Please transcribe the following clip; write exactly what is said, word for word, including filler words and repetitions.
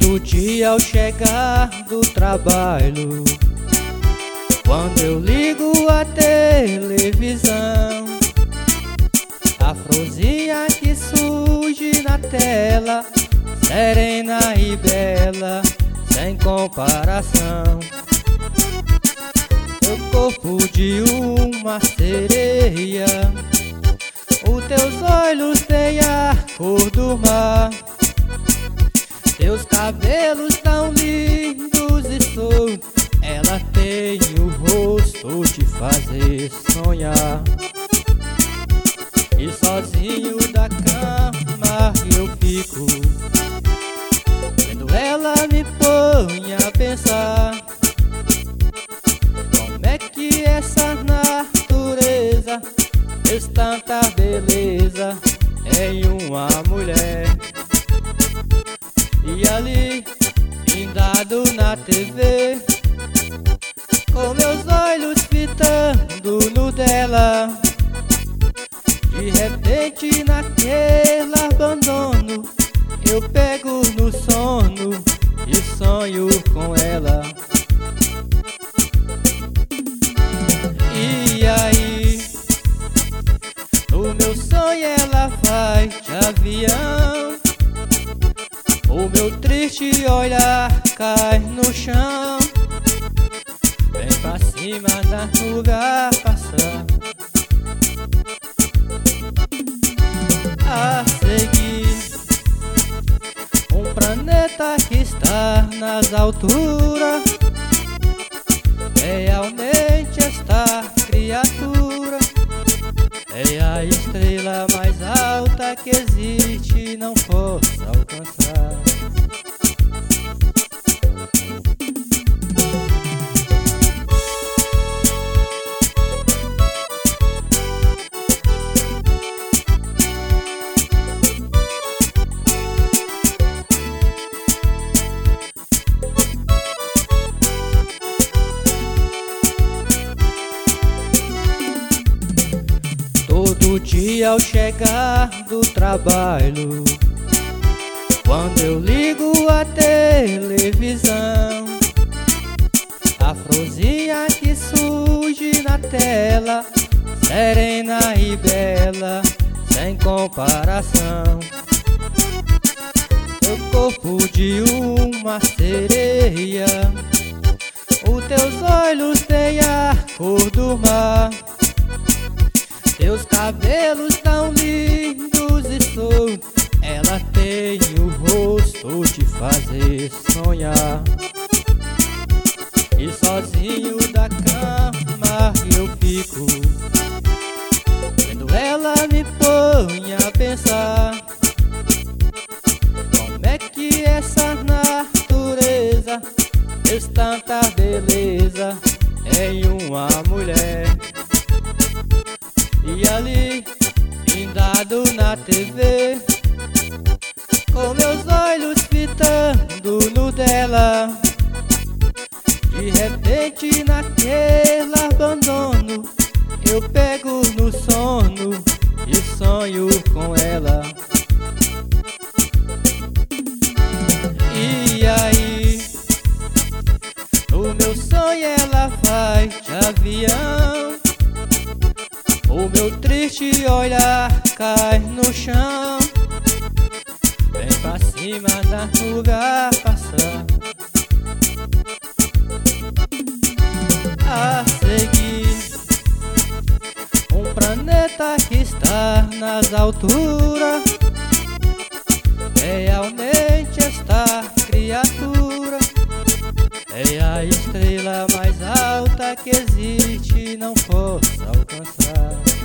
Todo dia ao chegar do trabalho, quando eu ligo a televisão, a florzinha que surge na tela, serena e bela, sem comparação. Seu corpo de uma sereia, os teus olhos têm a cor do mar, teus cabelos tão lindos e soltos, ela tem o rosto de fazer sonhar. E sozinho da cama eu fico, vendo ela me põe a pensar, como é que essa natureza fez tanta beleza em uma mulher. E ali, findado na T V, com meus olhos fitando no dela, de repente naquele abandono, eu pego no sono e sonho com ela. E aí, no meu sonho ela vai de avião, o meu triste olhar cai no chão, vem pra cima da nuvem passar. A seguir, um planeta que está nas alturas, realmente esta criatura é a estrela mais alta que existe, não posso alcançar. Todo dia ao chegar do trabalho, quando eu ligo a televisão, a florzinha que surge na tela, serena e bela, sem comparação. Seu corpo de uma sereia, os teus olhos têm a cor do mar, teus cabelos tão lindos e soltos, ela tem o rosto de fazer sonhar. E sozinho da cama eu fico, vendo ela me põe a pensar, como é que essa natureza fez tanta beleza em uma mulher. E ali, findado na T V, com meus olhos fitando no dela, de repente naquele abandono, eu pego no sono e sonho com ela. E aí, no meu sonho ela vai de avião, o meu triste olhar cai no chão, vem pra cima da nuvem passar. A seguir, um planeta que está nas alturas, realmente esta criatura é a estrela mais alta que existe, não posso alcançar.